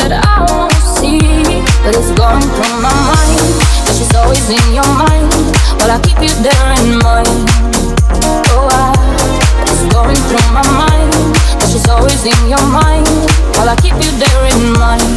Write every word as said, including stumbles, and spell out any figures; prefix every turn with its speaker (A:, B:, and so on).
A: that I won't see, but it's going through my mind. That she's always in your mind, but I keep you there in mind. Oh, I, it's going through my mind. That she's always in your mind, while I keep you there in mind.